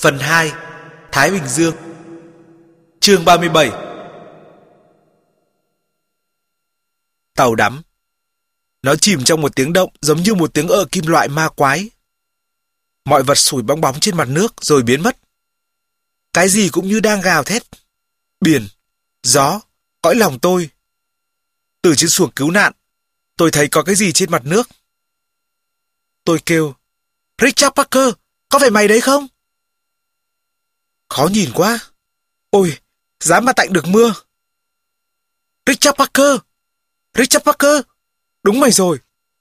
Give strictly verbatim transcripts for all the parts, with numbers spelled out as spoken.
Phần hai. Thái Bình Dương. Chương ba mươi bảy. Tàu đắm. Nó chìm trong một tiếng động giống như một tiếng ợ kim loại ma quái. Mọi vật sủi bong bóng trên mặt nước rồi biến mất. Cái gì cũng như đang gào thét. Biển, gió, cõi lòng tôi. Từ trên xuồng cứu nạn, tôi thấy có cái gì trên mặt nước. Tôi kêu, Richard Parker, có phải mày đấy không? Khó nhìn quá. Ôi, giá mà tạnh được mưa. Richard Parker, Richard Parker, đúng mày rồi.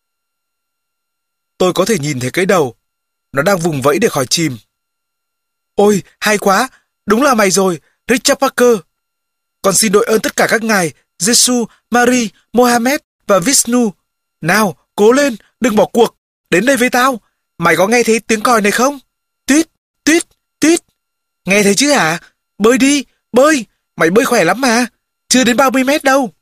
Tôi có thể nhìn thấy cái đầu. Nó đang vùng vẫy để khỏi chìm. Ôi, hay quá, đúng là mày rồi, Richard Parker. Con xin đội ơn tất cả các ngài, Jesus, Marie, Mohammed và Vishnu. Nào, cố lên, đừng bỏ cuộc. Đến đây với tao. Mày có nghe thấy tiếng còi này không? Tuyết, tuyết, tuyết. Nghe thấy chứ hả? Bơi đi, bơi. Mày bơi khỏe lắm mà. Chưa đến ba mươi mét đâu.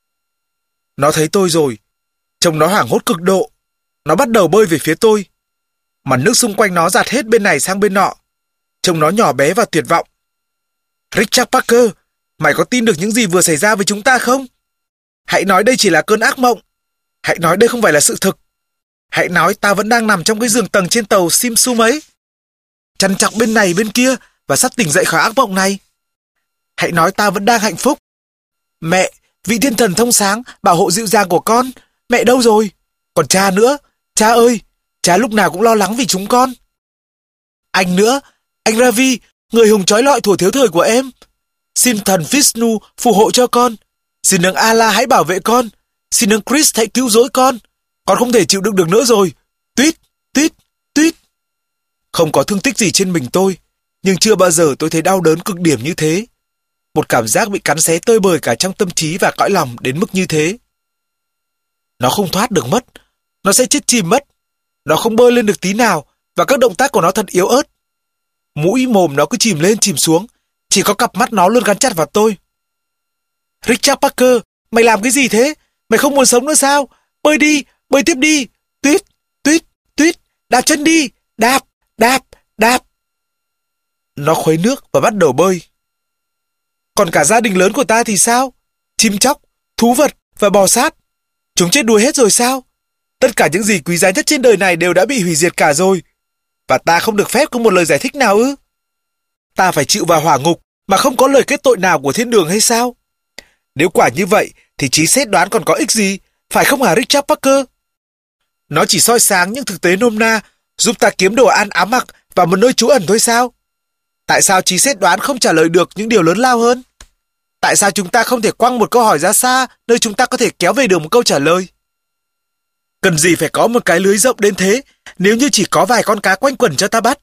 Nó thấy tôi rồi. Trông nó hoảng hốt cực độ. Nó bắt đầu bơi về phía tôi. Mặt nước xung quanh nó dạt hết bên này sang bên nọ. Trông nó nhỏ bé và tuyệt vọng. Richard Parker, mày có tin được những gì vừa xảy ra với chúng ta không? Hãy nói đây chỉ là cơn ác mộng. Hãy nói đây không phải là sự thực. Hãy nói ta vẫn đang nằm trong cái giường tầng trên tàu Simsum ấy, chằn chọc bên này bên kia và sắp tỉnh dậy khỏi ác mộng này. Hãy nói ta vẫn đang hạnh phúc. Mẹ, vị thiên thần thông sáng, bảo hộ dịu dàng của con, mẹ đâu rồi? Còn cha nữa, cha ơi, cha lúc nào cũng lo lắng vì chúng con. Anh nữa, anh Ravi, người hùng trói lọi thuở thiếu thời của em. Xin thần Vishnu phù hộ cho con. Xin đấng Allah hãy bảo vệ con. Xin đấng Christ hãy cứu rỗi con. Con không thể chịu đựng được nữa rồi. Tuyết, tuyết, tuyết. Không có thương tích gì trên mình tôi, nhưng chưa bao giờ tôi thấy đau đớn cực điểm như thế. Một cảm giác bị cắn xé tơi bời cả trong tâm trí và cõi lòng đến mức như thế. Nó không thoát được mất. Nó sẽ chết chìm mất. Nó không bơi lên được tí nào và các động tác của nó thật yếu ớt. Mũi mồm nó cứ chìm lên chìm xuống. Chỉ có cặp mắt nó luôn gắn chặt vào tôi. Richard Parker, mày làm cái gì thế? Mày không muốn sống nữa sao? Bơi đi, bơi tiếp đi. Tuyết, tuyết, tuyết. Đạp chân đi. Đạp, đạp, đạp. Nó khuấy nước và bắt đầu bơi. Còn cả gia đình lớn của ta thì sao? Chim chóc, thú vật và bò sát. Chúng chết đuối hết rồi sao? Tất cả những gì quý giá nhất trên đời này đều đã bị hủy diệt cả rồi. Và ta không được phép có một lời giải thích nào ư? Ta phải chịu vào hỏa ngục mà không có lời kết tội nào của thiên đường hay sao? Nếu quả như vậy thì trí xét đoán còn có ích gì, phải không hả Richard Parker? Nó chỉ soi sáng những thực tế nôm na, giúp ta kiếm đồ ăn áo mặc và một nơi trú ẩn thôi sao? Tại sao trí xét đoán không trả lời được những điều lớn lao hơn? Tại sao chúng ta không thể quăng một câu hỏi ra xa, nơi chúng ta có thể kéo về được một câu trả lời? Cần gì phải có một cái lưới rộng đến thế, nếu như chỉ có vài con cá quanh quẩn cho ta bắt?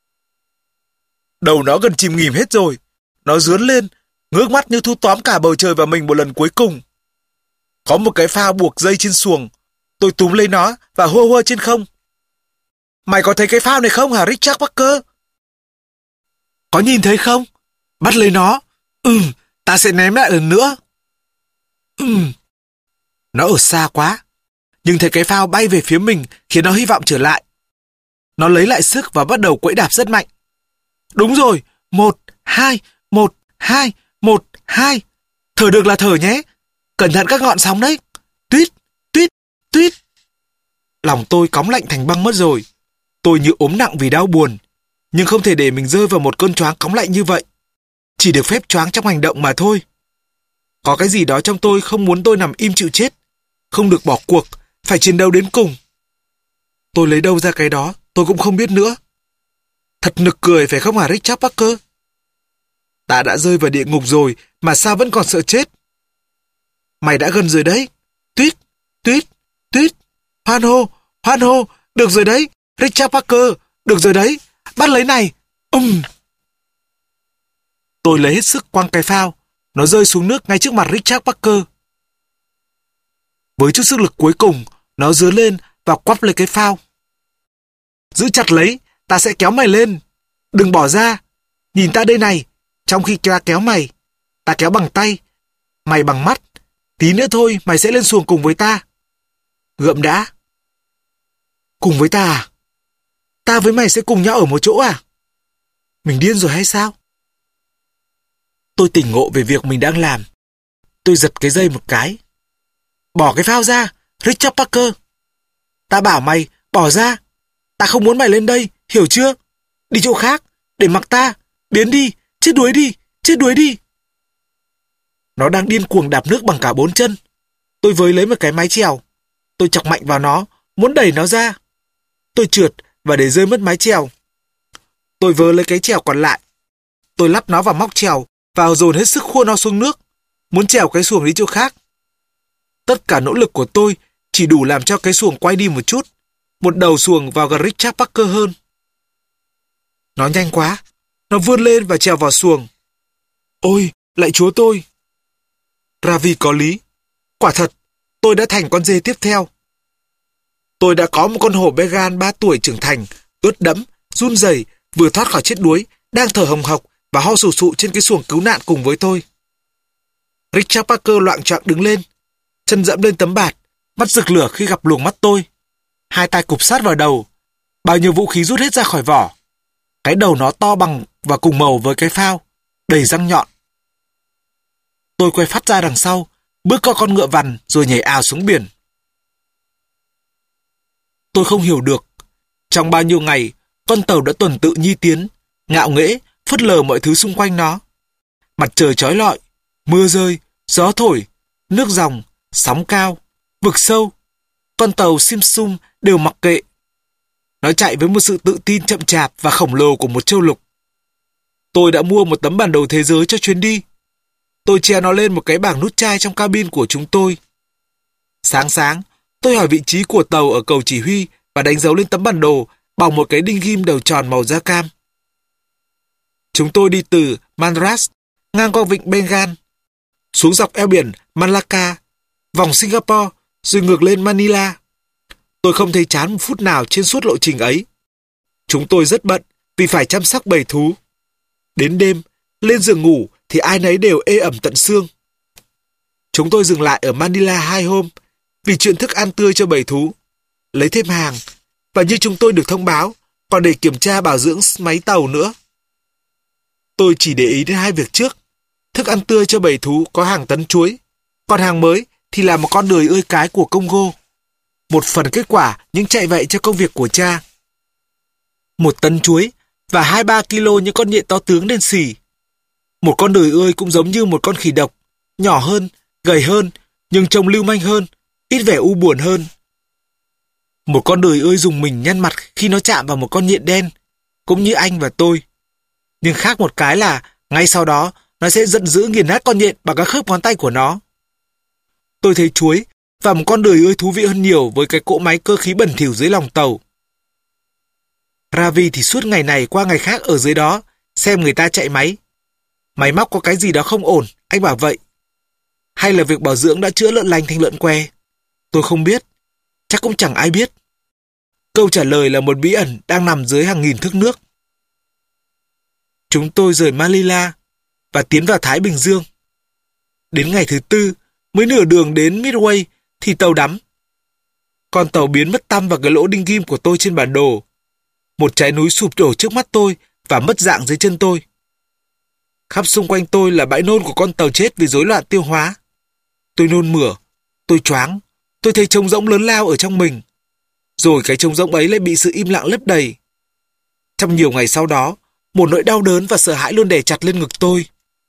Đầu nó gần chìm nghỉm hết rồi. Nó dướn lên, ngước mắt như thu tóm cả bầu trời vào mình một lần cuối cùng. Có một cái phao buộc dây trên xuồng. Tôi túm lấy nó và hua hua trên không. Mày có thấy cái phao này không hả Richard Parker? Có nhìn thấy không? Bắt lấy nó. Ừm, ta sẽ ném lại lần nữa. Ừm. Nó ở xa quá. Nhưng thấy cái phao bay về phía mình khiến nó hy vọng trở lại. Nó lấy lại sức và bắt đầu quẫy đạp rất mạnh. Đúng rồi. Một, hai, một, hai, một, hai. Thở được là thở nhé. Cẩn thận các ngọn sóng đấy. Tuyết, tuyết, tuyết. Lòng tôi cóng lạnh thành băng mất rồi. Tôi như ốm nặng vì đau buồn. Nhưng không thể để mình rơi vào một cơn choáng cóng lạnh như vậy. Chỉ được phép choáng trong hành động mà thôi. Có cái gì đó trong tôi không muốn tôi nằm im chịu chết. Không được bỏ cuộc, phải chiến đấu đến cùng. Tôi lấy đâu ra cái đó, tôi cũng không biết nữa. Thật nực cười phải không hả Richard Parker? Ta đã rơi vào địa ngục rồi mà sao vẫn còn sợ chết? Mày đã gần rồi đấy. Tuyết, tuyết, tuyết. Hoan hô, hoan hô. Được rồi đấy, Richard Parker. Được rồi đấy, bắt lấy này. Ừm. Tôi lấy hết sức quăng cái phao. Nó rơi xuống nước ngay trước mặt Richard Parker. Với chút sức lực cuối cùng, nó dướn lên và quắp lấy cái phao. Giữ chặt lấy, ta sẽ kéo mày lên. Đừng bỏ ra. Nhìn ta đây này. Trong khi ta kéo mày, ta kéo bằng tay, mày bằng mắt. Tí nữa thôi mày sẽ lên xuồng cùng với ta. Gượm đã. Cùng với ta à? Ta với mày sẽ cùng nhau ở một chỗ à? Mình điên rồi hay sao? Tôi tỉnh ngộ về việc mình đang làm. Tôi giật cái dây một cái. Bỏ cái phao ra, Richard Parker. Ta bảo mày, bỏ ra. Ta không muốn mày lên đây, hiểu chưa? Đi chỗ khác, để mặc ta. Biến đi, chết đuối đi, chết đuối đi. Nó đang điên cuồng đạp nước bằng cả bốn chân. Tôi với lấy một cái mái chèo. Tôi chọc mạnh vào nó, muốn đẩy nó ra. Tôi trượt và để rơi mất mái chèo. Tôi vớ lấy cái chèo còn lại. Tôi lắp nó vào móc chèo, vào dồn hết sức khua nó xuống nước, muốn chèo cái xuồng đi chỗ khác. Tất cả nỗ lực của tôi chỉ đủ làm cho cái xuồng quay đi một chút, một đầu xuồng vào gần Richard Parker hơn. Nó nhanh quá, nó vươn lên và trèo vào xuồng. Ôi, lạy chúa tôi! Ravi có lý. Quả thật, tôi đã thành con dê tiếp theo. Tôi đã có một con hổ Bengal ba tuổi trưởng thành, ướt đẫm, run rẩy, vừa thoát khỏi chết đuối, đang thở hồng hộc và ho sù sụ trên cái xuồng cứu nạn cùng với tôi. Richard Parker loạng choạng đứng lên, chân dẫm lên tấm bạt, mắt rực lửa khi gặp luồng mắt tôi. Hai tay cụp sát vào đầu, bao nhiêu vũ khí rút hết ra khỏi vỏ. Cái đầu nó to bằng và cùng màu với cái phao, đầy răng nhọn. Tôi quay phát ra đằng sau, bước qua con ngựa vằn rồi nhảy ào xuống biển. Tôi không hiểu được. Trong bao nhiêu ngày, con tàu đã tuần tự nhi tiến, ngạo nghễ, phớt lờ mọi thứ xung quanh nó. Mặt trời chói lọi, mưa rơi, gió thổi, nước dòng, sóng cao, vực sâu. Con tàu Simpson đều mặc kệ. Nó chạy với một sự tự tin chậm chạp và khổng lồ của một châu lục. Tôi đã mua một tấm bản đồ thế giới cho chuyến đi. Tôi treo nó lên một cái bảng nút chai trong cabin của chúng tôi. Sáng sáng, tôi hỏi vị trí của tàu ở cầu chỉ huy và đánh dấu lên tấm bản đồ bằng một cái đinh ghim đầu tròn màu da cam. Chúng tôi đi từ Madras, ngang qua vịnh Bengal, xuống dọc eo biển Malacca, vòng Singapore, rồi ngược lên Manila. Tôi không thấy chán một phút nào trên suốt lộ trình ấy. Chúng tôi rất bận vì phải chăm sóc bầy thú. Đến đêm, lên giường ngủ thì ai nấy đều ê ẩm tận xương. Chúng tôi dừng lại ở Manila hai hôm vì chuyện thức ăn tươi cho bầy thú, lấy thêm hàng, và như chúng tôi được thông báo, còn để kiểm tra bảo dưỡng máy tàu nữa. Tôi chỉ để ý đến hai việc trước. Thức ăn tươi cho bầy thú có hàng tấn chuối, còn hàng mới thì là một con đười ươi cái của Congo. Một phần kết quả những chạy vậy cho công việc của cha. Một tấn chuối và hai ba kilo những con nhện to tướng đen xì. Một con đười ươi cũng giống như một con khỉ độc, nhỏ hơn, gầy hơn, nhưng trông lưu manh hơn, ít vẻ u buồn hơn. Một con đười ươi dùng mình nhăn mặt khi nó chạm vào một con nhện đen, cũng như anh và tôi. Nhưng khác một cái là ngay sau đó nó sẽ giận dữ nghiền nát con nhện bằng các khớp ngón tay của nó. Tôi thấy chuối và một con đười ươi thú vị hơn nhiều với cái cỗ máy cơ khí bẩn thỉu dưới lòng tàu. Ravi thì suốt ngày này qua ngày khác ở dưới đó xem người ta chạy máy. Máy móc có cái gì đó không ổn, anh bảo vậy. Hay là việc bảo dưỡng đã chữa lợn lành thành lợn que? Tôi không biết. Chắc cũng chẳng ai biết. Câu trả lời là một bí ẩn đang nằm dưới hàng nghìn thước nước. Chúng tôi rời Manila và tiến vào Thái Bình Dương. Đến ngày thứ tư, mới nửa đường đến Midway thì tàu đắm. Con tàu biến mất tăm vào cái lỗ đinh ghim của tôi trên bản đồ. Một trái núi sụp đổ trước mắt tôi và mất dạng dưới chân tôi. Khắp xung quanh tôi là bãi nôn của con tàu chết vì rối loạn tiêu hóa. Tôi nôn mửa, tôi choáng, tôi thấy trống rỗng lớn lao ở trong mình. Rồi cái trống rỗng ấy lại bị sự im lặng lấp đầy. Trong nhiều ngày sau đó, một nỗi đau đớn và sợ hãi luôn đè chặt lên ngực tôi.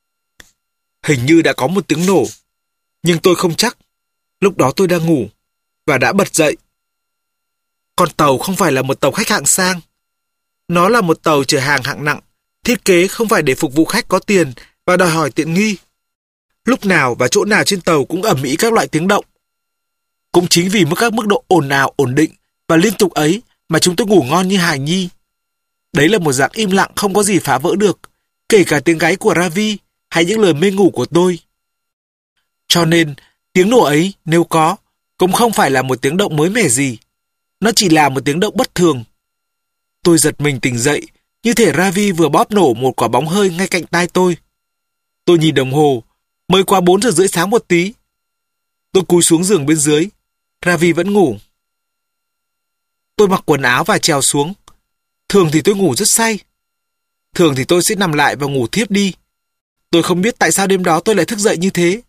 Hình như đã có một tiếng nổ, nhưng tôi không chắc. Lúc đó tôi đang ngủ và đã bật dậy. Con tàu không phải là một tàu khách hạng sang. Nó là một tàu chở hàng hạng nặng, thiết kế không phải để phục vụ khách có tiền và đòi hỏi tiện nghi. Lúc nào và chỗ nào trên tàu cũng ầm ĩ các loại tiếng động. Cũng chính vì mức các mức độ ồn ào, ổn định và liên tục ấy mà chúng tôi ngủ ngon như hài nhi. Đấy là một dạng im lặng không có gì phá vỡ được, kể cả tiếng gáy của Ravi hay những lời mê ngủ của tôi. Cho nên, tiếng nổ ấy, nếu có, cũng không phải là một tiếng động mới mẻ gì. Nó chỉ là một tiếng động bất thường. Tôi giật mình tỉnh dậy, như thể Ravi vừa bóp nổ một quả bóng hơi ngay cạnh tai tôi. Tôi nhìn đồng hồ, mới qua bốn giờ rưỡi sáng một tí. Tôi cúi xuống giường bên dưới, Ravi vẫn ngủ. Tôi mặc quần áo và trèo xuống. Thường thì tôi ngủ rất say. thường thì tôi sẽ nằm lại và ngủ thiếp đi. Tôi không biết tại sao đêm đó tôi lại thức dậy như thế.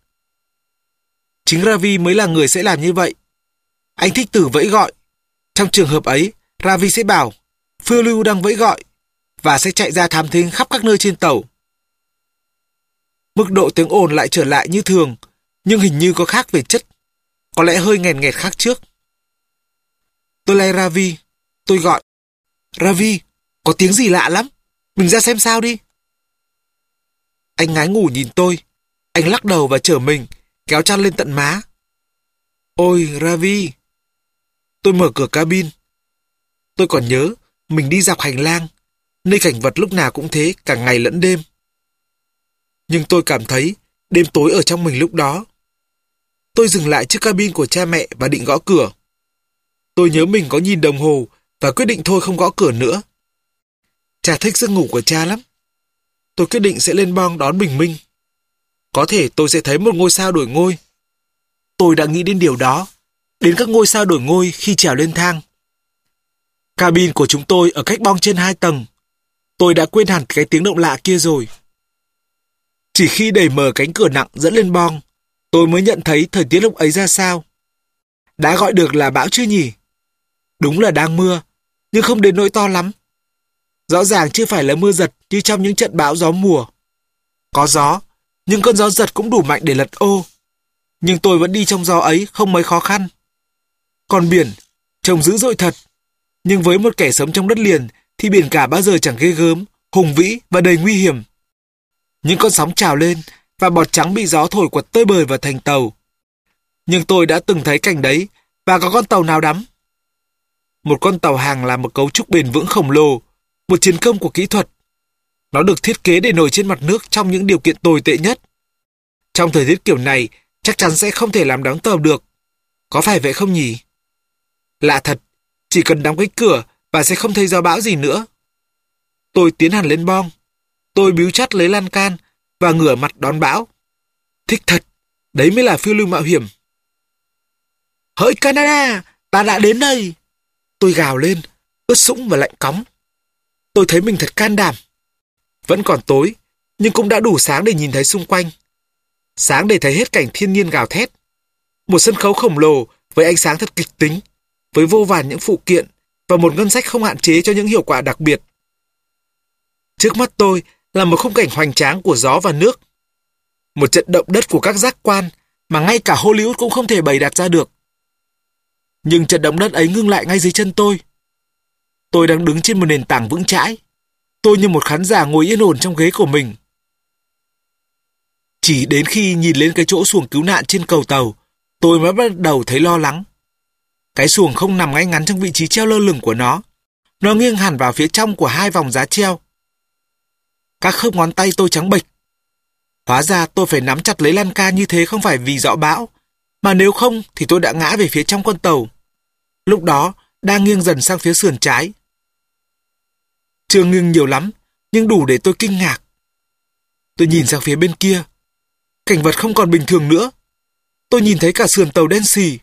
Chính Ravi mới là người sẽ làm như vậy. Anh thích từ vẫy gọi. Trong trường hợp ấy, Ravi sẽ bảo phiêu lưu đang vẫy gọi và sẽ chạy ra thám thính khắp các nơi trên tàu. Mức độ tiếng ồn lại trở lại như thường, nhưng hình như có khác về chất. Có lẽ hơi nghèn nghẹt khác trước. Tôi lay Ravi. Tôi gọi. Ravi, có tiếng gì lạ lắm. Mình ra xem sao đi. Anh ngái ngủ nhìn tôi. Anh lắc đầu và trở mình, kéo chăn lên tận má. Ôi, Ravi. Tôi mở cửa cabin. Tôi còn nhớ, mình đi dọc hành lang, nơi cảnh vật lúc nào cũng thế, cả ngày lẫn đêm. Nhưng tôi cảm thấy đêm tối ở trong mình lúc đó. Tôi dừng lại trước cabin của cha mẹ và định gõ cửa. Tôi nhớ mình có nhìn đồng hồ và quyết định thôi không gõ cửa nữa. Cha thích giấc ngủ của cha lắm. Tôi quyết định sẽ lên bong đón bình minh. Có thể tôi sẽ thấy một ngôi sao đổi ngôi. Tôi đã nghĩ đến điều đó, đến các ngôi sao đổi ngôi khi trèo lên thang. Cabin của chúng tôi ở cách bong trên hai tầng. Tôi đã quên hẳn cái tiếng động lạ kia rồi. Chỉ khi đẩy mở cánh cửa nặng dẫn lên bong, tôi mới nhận thấy thời tiết lúc ấy ra sao. Đã gọi được là bão chưa nhỉ? Đúng là đang mưa, nhưng không đến nỗi to lắm. Rõ ràng chưa phải là mưa giật như trong những trận bão gió mùa. Có gió, nhưng cơn gió giật cũng đủ mạnh để lật ô. Nhưng tôi vẫn đi trong gió ấy không mấy khó khăn. Còn biển, trông dữ dội thật. Nhưng với một kẻ sống trong đất liền thì biển cả bao giờ chẳng ghê gớm, hùng vĩ và đầy nguy hiểm. Những con sóng trào lên và bọt trắng bị gió thổi quật tơi bời vào thành tàu. Nhưng tôi đã từng thấy cảnh đấy và có con tàu nào đắm. Một con tàu hàng là một cấu trúc bền vững khổng lồ, một chiến công của kỹ thuật. Nó được thiết kế để nổi trên mặt nước trong những điều kiện tồi tệ nhất. Trong thời tiết kiểu này, chắc chắn sẽ không thể làm đóng tàu được. Có phải vậy không nhỉ? Lạ thật, chỉ cần đóng cái cửa và sẽ không thấy gió bão gì nữa. Tôi tiến hẳn lên bong. Tôi bíu chặt lấy lan can và ngửa mặt đón bão. Thích thật, đấy mới là phiêu lưu mạo hiểm. Hỡi Canada, ta đã đến đây. Tôi gào lên, ướt sũng và lạnh cóng. Tôi thấy mình thật can đảm. Vẫn còn tối, nhưng cũng đã đủ sáng để nhìn thấy xung quanh. Sáng để thấy hết cảnh thiên nhiên gào thét. Một sân khấu khổng lồ với ánh sáng thật kịch tính, với vô vàn những phụ kiện và một ngân sách không hạn chế cho những hiệu quả đặc biệt. Trước mắt tôi là một khung cảnh hoành tráng của gió và nước. Một trận động đất của các giác quan mà ngay cả Hollywood cũng không thể bày đặt ra được. Nhưng trận động đất ấy ngưng lại ngay dưới chân tôi. Tôi đang đứng trên một nền tảng vững chãi. Tôi như một khán giả ngồi yên ổn trong ghế của mình. Chỉ đến khi nhìn lên cái chỗ xuồng cứu nạn trên cầu tàu, tôi mới bắt đầu thấy lo lắng. Cái xuồng không nằm ngay ngắn trong vị trí treo lơ lửng của nó. Nó nghiêng hẳn vào phía trong của hai vòng giá treo. Các khớp ngón tay tôi trắng bệch. Hóa ra tôi phải nắm chặt lấy lan can như thế không phải vì gió bão, mà nếu không thì tôi đã ngã về phía trong con tàu. Lúc đó đang nghiêng dần sang phía sườn trái. Chưa nghiêng nhiều lắm, nhưng đủ để tôi kinh ngạc. Tôi nhìn sang phía bên kia. Cảnh vật không còn bình thường nữa. Tôi nhìn thấy cả sườn tàu đen xì.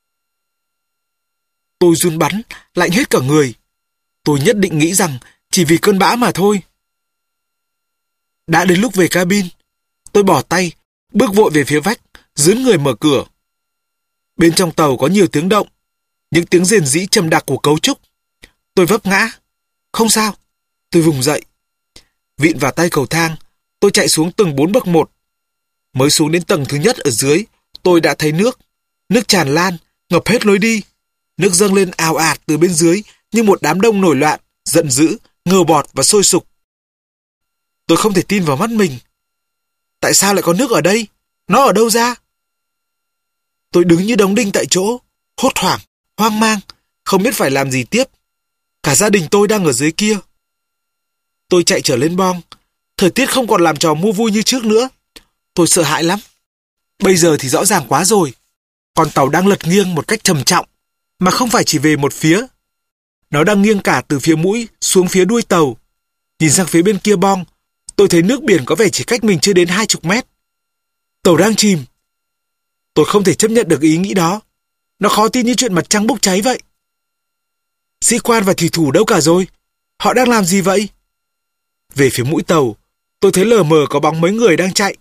Tôi run bắn, lạnh hết cả người. Tôi nhất định nghĩ rằng chỉ vì cơn bão mà thôi. Đã đến lúc về cabin. Tôi bỏ tay, bước vội về phía vách, dướn người mở cửa. Bên trong tàu có nhiều tiếng động, những tiếng rền rĩ trầm đặc của cấu trúc. Tôi vấp ngã. Không sao. Tôi vùng dậy. Vịn vào tay cầu thang, tôi chạy xuống từng bốn bậc một. Mới xuống đến tầng thứ nhất ở dưới, tôi đã thấy nước. Nước tràn lan, ngập hết lối đi. Nước dâng lên ào ạt từ bên dưới như một đám đông nổi loạn, giận dữ, ngờ bọt và sôi sục. Tôi không thể tin vào mắt mình. Tại sao lại có nước ở đây? Nó ở đâu ra? Tôi đứng như đóng đinh tại chỗ, hốt hoảng, hoang mang, không biết phải làm gì tiếp. Cả gia đình tôi đang ở dưới kia. Tôi chạy trở lên bong. Thời tiết không còn làm trò mua vui như trước nữa. Tôi sợ hãi lắm. Bây giờ thì rõ ràng quá rồi. Con tàu đang lật nghiêng một cách trầm trọng, mà không phải chỉ về một phía. Nó đang nghiêng cả từ phía mũi xuống phía đuôi tàu. Nhìn sang phía bên kia bong, tôi thấy nước biển có vẻ chỉ cách mình chưa đến hai chục mét. Tàu đang chìm. Tôi không thể chấp nhận được ý nghĩ đó. Nó khó tin như chuyện mặt trăng bốc cháy vậy. Sĩ quan và thủy thủ đâu cả rồi? Họ đang làm gì vậy? Về phía mũi tàu, tôi thấy lờ mờ có bóng mấy người đang chạy.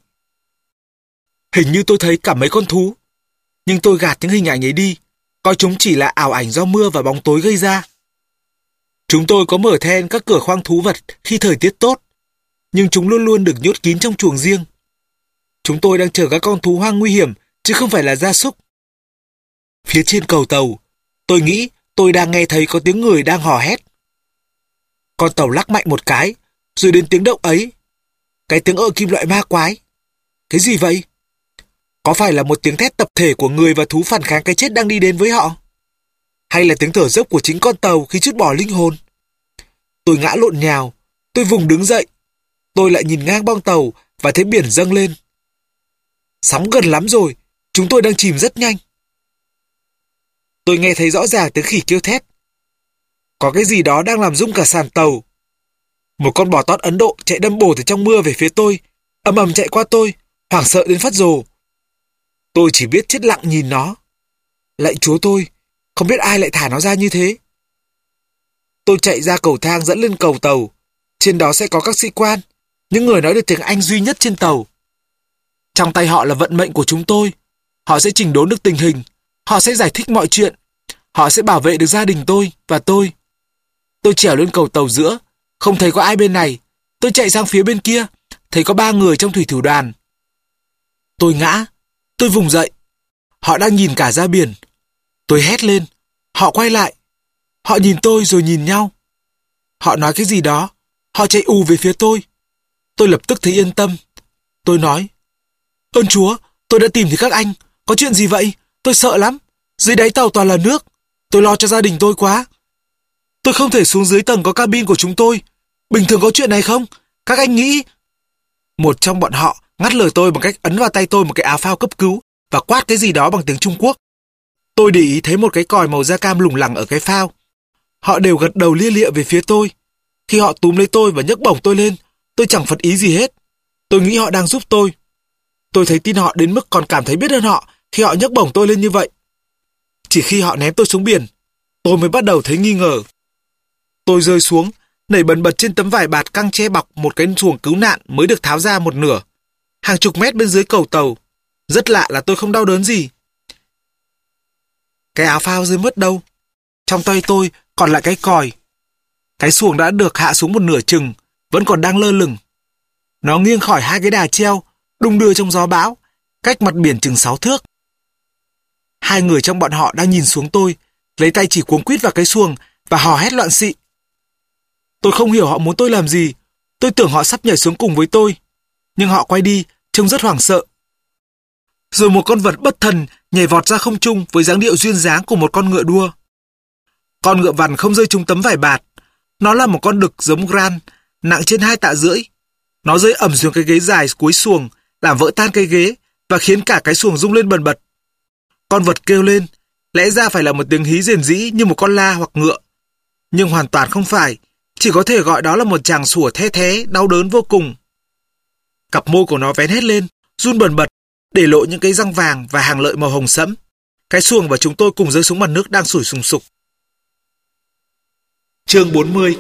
Hình như tôi thấy cả mấy con thú, nhưng tôi gạt những hình ảnh ấy đi, coi chúng chỉ là ảo ảnh do mưa và bóng tối gây ra. Chúng tôi có mở then các cửa khoang thú vật khi thời tiết tốt, nhưng chúng luôn luôn được nhốt kín trong chuồng riêng. Chúng tôi đang chờ các con thú hoang nguy hiểm, chứ không phải là gia súc. Phía trên cầu tàu, tôi nghĩ tôi đang nghe thấy có tiếng người đang hò hét. Con tàu lắc mạnh một cái, rồi đến tiếng động ấy. Cái tiếng ợ kim loại ma quái. Cái gì vậy? Có phải là một tiếng thét tập thể của người và thú phản kháng cái chết đang đi đến với họ? Hay là tiếng thở dốc của chính con tàu khi trút bỏ linh hồn? Tôi ngã lộn nhào, tôi vùng đứng dậy. Tôi lại nhìn ngang bong tàu và thấy biển dâng lên. Sóng gần lắm rồi, chúng tôi đang chìm rất nhanh. Tôi nghe thấy rõ ràng tiếng khỉ kêu thét. Có cái gì đó đang làm rung cả sàn tàu. Một con bò tót Ấn Độ chạy đâm bổ từ trong mưa về phía tôi, ầm ầm chạy qua tôi, hoảng sợ đến phát rồ. Tôi chỉ biết chết lặng nhìn nó. Lạy Chúa tôi, không biết ai lại thả nó ra như thế. Tôi chạy ra cầu thang dẫn lên cầu tàu. Trên đó sẽ có các sĩ quan, những người nói được tiếng Anh duy nhất trên tàu. Trong tay họ là vận mệnh của chúng tôi. Họ sẽ chỉnh đốn được tình hình. Họ sẽ giải thích mọi chuyện. Họ sẽ bảo vệ được gia đình tôi và tôi. Tôi trèo lên cầu tàu giữa, không thấy có ai bên này. Tôi chạy sang phía bên kia, thấy có ba người trong thủy thủ đoàn. Tôi ngã, tôi vùng dậy. Họ đang nhìn cả ra biển. Tôi hét lên. Họ quay lại. Họ nhìn tôi rồi nhìn nhau. Họ nói cái gì đó. Họ chạy ù về phía tôi. Tôi lập tức thấy yên tâm. Tôi nói, ơn Chúa, tôi đã tìm thấy các anh. Có chuyện gì vậy? Tôi sợ lắm. Dưới đáy tàu toàn là nước. Tôi lo cho gia đình tôi quá. Tôi không thể xuống dưới tầng có cabin của chúng tôi. Bình thường có chuyện này không? Các anh nghĩ... Một trong bọn họ ngắt lời tôi bằng cách ấn vào tay tôi một cái áo phao cấp cứu và quát cái gì đó bằng tiếng Trung Quốc. Tôi để ý thấy một cái còi màu da cam lủng lẳng ở cái phao. Họ đều gật đầu lia lịa về phía tôi. Khi họ túm lấy tôi và nhấc bổng tôi lên, tôi chẳng phật ý gì hết. Tôi nghĩ họ đang giúp tôi. Tôi thấy tin họ đến mức còn cảm thấy biết ơn họ khi họ nhấc bổng tôi lên như vậy. Chỉ khi họ ném tôi xuống biển, tôi mới bắt đầu thấy nghi ngờ. Tôi rơi xuống, nảy bần bật trên tấm vải bạt căng che bọc một cái xuồng cứu nạn mới được tháo ra một nửa, hàng chục mét bên dưới cầu tàu. Rất lạ là tôi không đau đớn gì. Cái áo phao rơi mất đâu. Trong tay tôi còn lại cái còi. Cái xuồng đã được hạ xuống một nửa chừng, vẫn còn đang lơ lửng. Nó nghiêng khỏi hai cái đà treo, đung đưa trong gió bão, cách mặt biển chừng sáu thước. Hai người trong bọn họ đang nhìn xuống tôi, lấy tay chỉ cuống quýt vào cái xuồng và hò hét loạn xị. Tôi không hiểu họ muốn tôi làm gì. Tôi tưởng họ sắp nhảy xuống cùng với tôi, nhưng họ quay đi, trông rất hoảng sợ. Rồi một con vật bất thần nhảy vọt ra không trung với dáng điệu duyên dáng của một con ngựa đua. Con ngựa vằn không rơi trúng tấm vải bạt. Nó là một con đực giống Gran, nặng trên hai tạ rưỡi. Nó rơi ẩm xuống cái ghế dài cuối xuồng, làm vỡ tan cái ghế và khiến cả cái xuồng rung lên bần bật. Con vật kêu lên, lẽ ra phải là một tiếng hí rền rĩ như một con la hoặc ngựa. Nhưng hoàn toàn không phải, chỉ có thể gọi đó là một tràng sủa the thé, đau đớn vô cùng. Cặp môi của nó vén hết lên, run bần bật, để lộ những cái răng vàng và hàng lợi màu hồng sẫm. Cái xuồng và chúng tôi cùng rơi xuống mặt nước đang sủi sùng sục. Chương bốn mươi.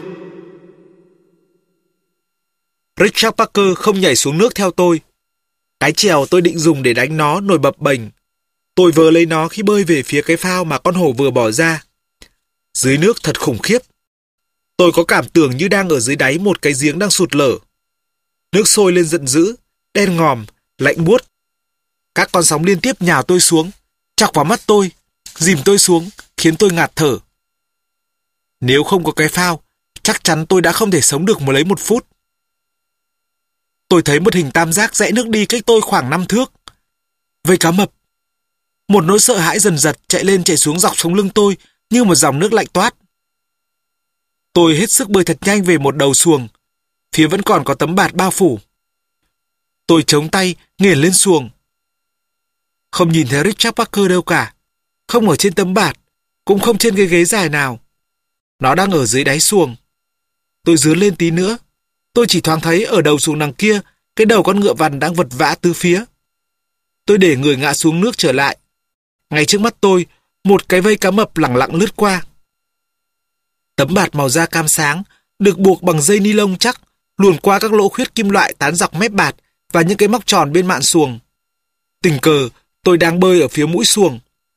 Richard Parker không nhảy xuống nước theo tôi. Cái chèo tôi định dùng để đánh nó nổi bập bềnh. Tôi vờ lấy nó khi bơi về phía cái phao mà con hổ vừa bỏ ra. Dưới nước thật khủng khiếp. Tôi có cảm tưởng như đang ở dưới đáy một cái giếng đang sụt lở. Nước sôi lên giận dữ, đen ngòm, lạnh buốt. Các con sóng liên tiếp nhào tôi xuống, chọc vào mắt tôi, dìm tôi xuống, khiến tôi ngạt thở. Nếu không có cái phao, chắc chắn tôi đã không thể sống được một lấy một phút. Tôi thấy một hình tam giác rẽ nước đi cách tôi khoảng năm thước. Vây cá mập. Một nỗi sợ hãi dần dật chạy lên chạy xuống dọc sống lưng tôi như một dòng nước lạnh toát. Tôi hết sức bơi thật nhanh về một đầu xuồng. Phía vẫn còn có tấm bạt bao phủ. Tôi chống tay, nghển lên xuồng. Không nhìn thấy Richard Parker đâu cả. Không ở trên tấm bạt, cũng không trên cái ghế dài nào. Nó đang ở dưới đáy xuồng. Tôi dướn lên tí nữa. Tôi chỉ thoáng thấy ở đầu xuồng đằng kia, cái đầu con ngựa vằn đang vật vã tứ phía. Tôi để người ngã xuống nước trở lại. Ngay trước mắt tôi, một cái vây cá mập lẳng lặng lướt qua. Tấm bạt màu da cam sáng, được buộc bằng dây ni lông chắc, luồn qua các lỗ khuyết kim loại tán dọc mép bạt và những cái móc tròn bên mạn xuồng. Tình cờ, tôi đang bơi ở phía mũi xuồng.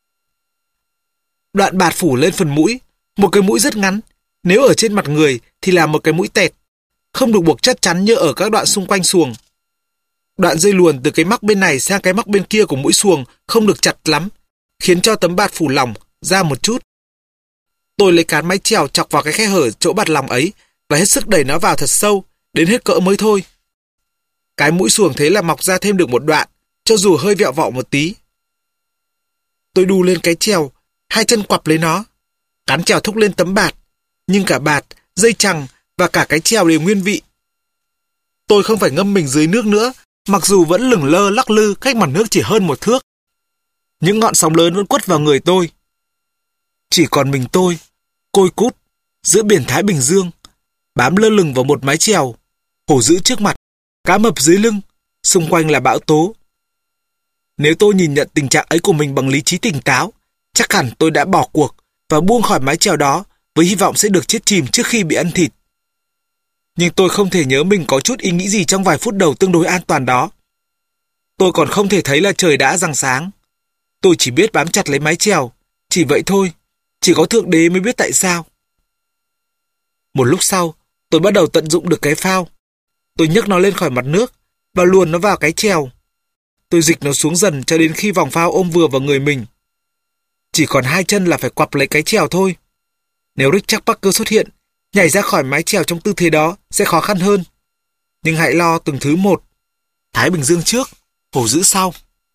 Đoạn bạt phủ lên phần mũi, một cái mũi rất ngắn. Nếu ở trên mặt người thì là một cái mũi tẹt, không được buộc chắc chắn như ở các đoạn xung quanh xuồng. Đoạn dây luồn từ cái móc bên này sang cái móc bên kia của mũi xuồng không được chặt lắm, khiến cho tấm bạt phủ lỏng ra một chút. Tôi lấy cán mái chèo chọc vào cái khe hở chỗ bạt lòng ấy và hết sức đẩy nó vào thật sâu, đến hết cỡ mới thôi. Cái mũi xuồng thế là mọc ra thêm được một đoạn, cho dù hơi vẹo vọ một tí. Tôi đu lên cái chèo, hai chân quặp lấy nó. Cán chèo thúc lên tấm bạt, nhưng cả bạt, dây chằng và cả cái chèo đều nguyên vị. Tôi không phải ngâm mình dưới nước nữa, mặc dù vẫn lửng lơ lắc lư cách mặt nước chỉ hơn một thước. Những ngọn sóng lớn vẫn quất vào người tôi. Chỉ còn mình tôi, côi cút, giữa biển Thái Bình Dương, bám lơ lửng vào một mái chèo, hổ dữ trước mặt, cá mập dưới lưng, xung quanh là bão tố. Nếu tôi nhìn nhận tình trạng ấy của mình bằng lý trí tỉnh táo, chắc hẳn tôi đã bỏ cuộc và buông khỏi mái chèo đó với hy vọng sẽ được chết chìm trước khi bị ăn thịt. Nhưng tôi không thể nhớ mình có chút ý nghĩ gì trong vài phút đầu tương đối an toàn đó. Tôi còn không thể thấy là trời đã rạng sáng. Tôi chỉ biết bám chặt lấy mái chèo, chỉ vậy thôi, chỉ có Thượng Đế mới biết tại sao. Một lúc sau, tôi bắt đầu tận dụng được cái phao. Tôi nhấc nó lên khỏi mặt nước và luồn nó vào cái chèo. Tôi dịch nó xuống dần cho đến khi vòng phao ôm vừa vào người mình. Chỉ còn hai chân là phải quặp lấy cái chèo thôi. Nếu Richard Parker xuất hiện, nhảy ra khỏi mái chèo trong tư thế đó sẽ khó khăn hơn. Nhưng hãy lo từng thứ một. Thái Bình Dương trước, hổ dữ sau.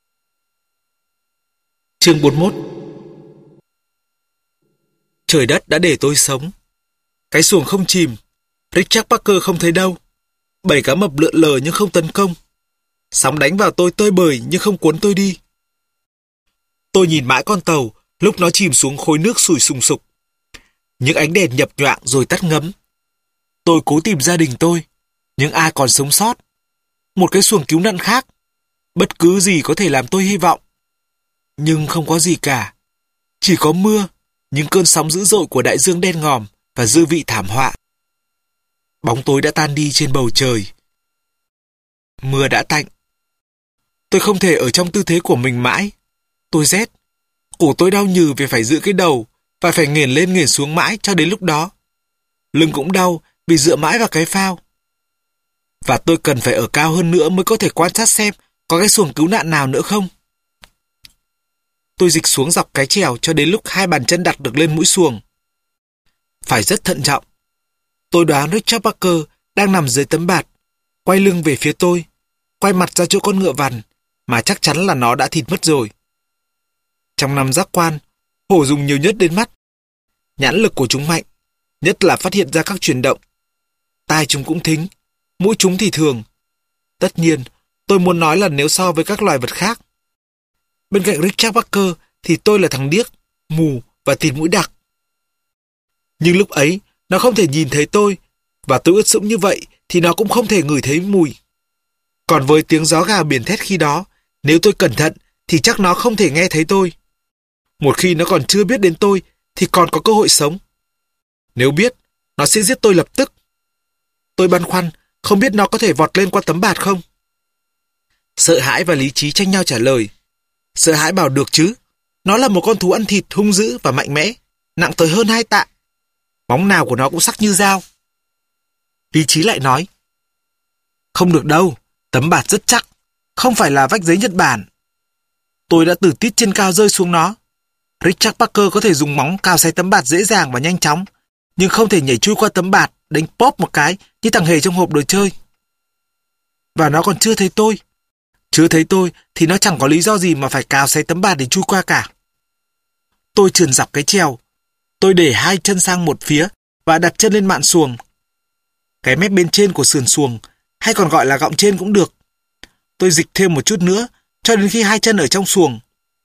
Chương bốn mươi mốt. Trời đất đã để tôi sống. Cái xuồng không chìm. Richard Parker không thấy đâu. Bảy cá mập lượn lờ nhưng không tấn công. Sóng đánh vào tôi tơi bời nhưng không cuốn tôi đi. Tôi nhìn mãi con tàu lúc nó chìm xuống khối nước sùi sùng sục. Những ánh đèn nhập nhoạng rồi tắt ngấm. Tôi cố tìm gia đình tôi, nhưng ai còn sống sót? Một cái xuồng cứu nạn khác. Bất cứ gì có thể làm tôi hy vọng. Nhưng không có gì cả. Chỉ có mưa, những cơn sóng dữ dội của đại dương đen ngòm và dư vị thảm họa. Bóng tối đã tan đi trên bầu trời. Mưa đã tạnh. Tôi không thể ở trong tư thế của mình mãi. Tôi rét. Cổ tôi đau nhừ vì phải giữ cái đầu và phải nghển lên nghển xuống mãi cho đến lúc đó. Lưng cũng đau vì dựa mãi vào cái phao. Và tôi cần phải ở cao hơn nữa mới có thể quan sát xem có cái xuồng cứu nạn nào nữa không. Tôi dịch xuống dọc cái chèo cho đến lúc hai bàn chân đặt được lên mũi xuồng. Phải rất thận trọng. Tôi đoán Richard Parker đang nằm dưới tấm bạt, quay lưng về phía tôi, quay mặt ra chỗ con ngựa vằn, mà chắc chắn là nó đã thịt mất rồi. Trong năm giác quan, hổ dùng nhiều nhất đến mắt. Nhãn lực của chúng mạnh, nhất là phát hiện ra các chuyển động. Tai chúng cũng thính, mũi chúng thì thường. Tất nhiên, tôi muốn nói là nếu so với các loài vật khác. Bên cạnh Richard Parker thì tôi là thằng điếc, mù và thịt mũi đặc. Nhưng lúc ấy, nó không thể nhìn thấy tôi, và tôi ướt sũng như vậy thì nó cũng không thể ngửi thấy mùi. Còn với tiếng gió gào biển thét khi đó, nếu tôi cẩn thận thì chắc nó không thể nghe thấy tôi. Một khi nó còn chưa biết đến tôi thì còn có cơ hội sống. Nếu biết, nó sẽ giết tôi lập tức. Tôi băn khoăn, không biết nó có thể vọt lên qua tấm bạt không? Sợ hãi và lý trí tranh nhau trả lời. Sợ hãi bảo được chứ. Nó là một con thú ăn thịt hung dữ và mạnh mẽ, nặng tới hơn hai tạ. Móng nào của nó cũng sắc như dao. Lý trí lại nói. Không được đâu, tấm bạt rất chắc. Không phải là vách giấy Nhật Bản. Tôi đã từ tít trên cao rơi xuống nó. Richard Parker có thể dùng móng cào xé tấm bạt dễ dàng và nhanh chóng, nhưng không thể nhảy chui qua tấm bạt, đánh pop một cái như thằng hề trong hộp đồ chơi. Và nó còn chưa thấy tôi. Chưa thấy tôi thì nó chẳng có lý do gì mà phải cào xé tấm bạt để chui qua cả. Tôi trườn dọc cái chèo. Tôi để hai chân sang một phía và đặt chân lên mạn xuồng. Cái mép bên trên của sườn xuồng, hay còn gọi là gọng trên cũng được. Tôi dịch thêm một chút nữa cho đến khi hai chân ở trong xuồng.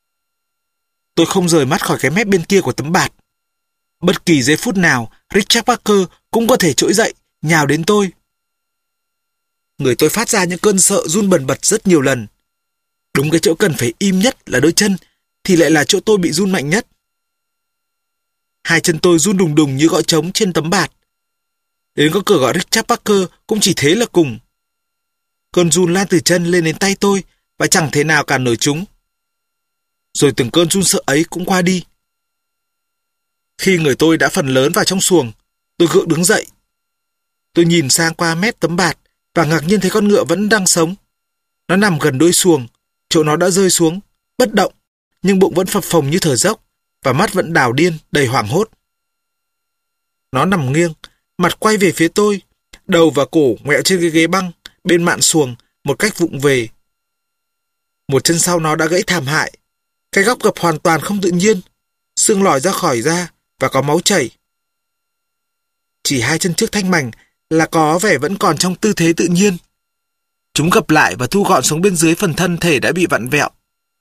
Tôi không rời mắt khỏi cái mép bên kia của tấm bạt. Bất kỳ giây phút nào, Richard Parker cũng có thể trỗi dậy, nhào đến tôi. Người tôi phát ra những cơn sợ run bần bật rất nhiều lần. Đúng cái chỗ cần phải im nhất là đôi chân, thì lại là chỗ tôi bị run mạnh nhất. Hai chân tôi run đùng đùng như gõ trống trên tấm bạt. Đến có cửa gọi Richard Parker cũng chỉ thế là cùng. Cơn run lan từ chân lên đến tay tôi và chẳng thể nào cản nổi chúng. Rồi từng cơn run sợ ấy cũng qua đi. Khi người tôi đã phần lớn vào trong xuồng, tôi gượng đứng dậy. Tôi nhìn sang qua mép tấm bạt và ngạc nhiên thấy con ngựa vẫn đang sống. Nó nằm gần đuôi xuồng, chỗ nó đã rơi xuống, bất động, nhưng bụng vẫn phập phồng như thở dốc và mắt vẫn đảo điên, đầy hoảng hốt. Nó nằm nghiêng, mặt quay về phía tôi, đầu và cổ ngoẹo trên cái ghế băng bên mạn xuồng một cách vụng về. Một chân sau nó đã gãy thảm hại, cái góc gập hoàn toàn không tự nhiên, xương lòi ra khỏi da và có máu chảy. Chỉ hai chân trước thanh mảnh là có vẻ vẫn còn trong tư thế tự nhiên. Chúng gập lại và thu gọn xuống bên dưới phần thân thể đã bị vặn vẹo.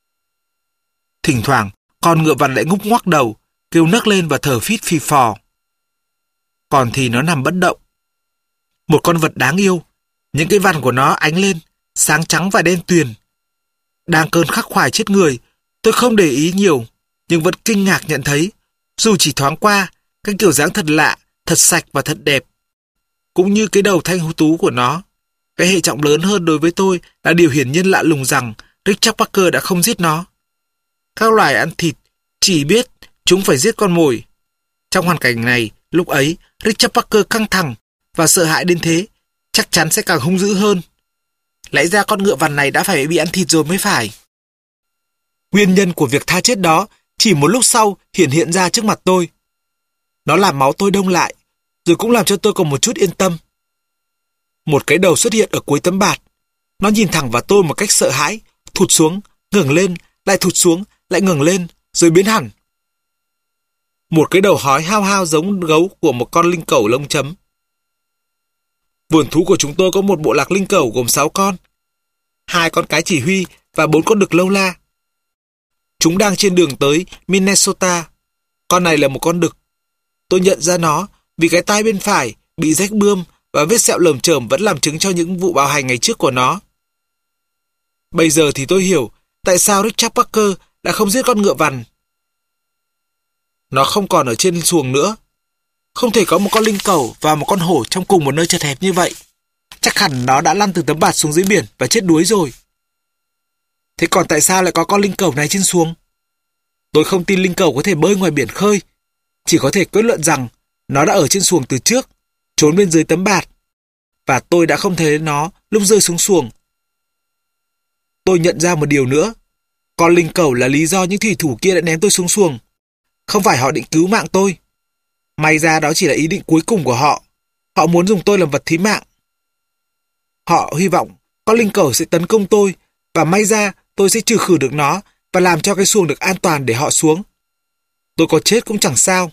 Thỉnh thoảng, con ngựa vằn lại ngúc ngoắc đầu, kêu nấc lên và thở phít phì phò. Còn thì nó nằm bất động. Một con vật đáng yêu, những cái vằn của nó ánh lên, sáng trắng và đen tuyền. Đang cơn khắc khoải chết người, tôi không để ý nhiều, nhưng vẫn kinh ngạc nhận thấy, dù chỉ thoáng qua, cái kiểu dáng thật lạ, thật sạch và thật đẹp. Cũng như cái đầu thanh hú tú của nó. Cái hệ trọng lớn hơn đối với tôi là điều hiển nhiên lạ lùng rằng Richard Parker đã không giết nó. Các loài ăn thịt chỉ biết chúng phải giết con mồi. Trong hoàn cảnh này, lúc ấy, Richard Parker căng thẳng và sợ hãi đến thế, chắc chắn sẽ càng hung dữ hơn. Lẽ ra con ngựa vằn này đã phải bị ăn thịt rồi mới phải. Nguyên nhân của việc tha chết đó chỉ một lúc sau hiện hiện ra trước mặt tôi. Nó làm máu tôi đông lại, rồi cũng làm cho tôi còn một chút yên tâm. Một cái đầu xuất hiện ở cuối tấm bạt. Nó nhìn thẳng vào tôi một cách sợ hãi, thụt xuống, ngẩng lên, lại thụt xuống, lại ngẩng lên, rồi biến hẳn. Một cái đầu hói hao hao giống gấu của một con linh cẩu lông chấm. Vườn thú của chúng tôi có một bộ lạc linh cẩu gồm sáu con, hai con cái chỉ huy và bốn con đực lâu la. Chúng đang trên đường tới Minnesota. Con này là một con đực. Tôi nhận ra nó vì cái tai bên phải bị rách bươm và vết sẹo lởm chởm vẫn làm chứng cho những vụ bạo hành ngày trước của nó. Bây giờ thì tôi hiểu tại sao Richard Parker đã không giết con ngựa vằn. Nó không còn ở trên xuồng nữa. Không thể có một con linh cẩu và một con hổ trong cùng một nơi chật hẹp như vậy. Chắc hẳn nó đã lăn từ tấm bạt xuống dưới biển và chết đuối rồi. Thế còn tại sao lại có con linh cẩu này trên xuồng? Tôi không tin linh cẩu có thể bơi ngoài biển khơi. Chỉ có thể kết luận rằng nó đã ở trên xuồng từ trước, trốn bên dưới tấm bạt. Và tôi đã không thấy nó lúc rơi xuống xuồng. Tôi nhận ra một điều nữa. Con linh cẩu là lý do những thủy thủ kia đã ném tôi xuống xuồng. Không phải họ định cứu mạng tôi. May ra đó chỉ là ý định cuối cùng của họ. Họ muốn dùng tôi làm vật thí mạng. Họ hy vọng con linh cẩu sẽ tấn công tôi, và may ra tôi sẽ trừ khử được nó và làm cho cái xuồng được an toàn để họ xuống. Tôi có chết cũng chẳng sao.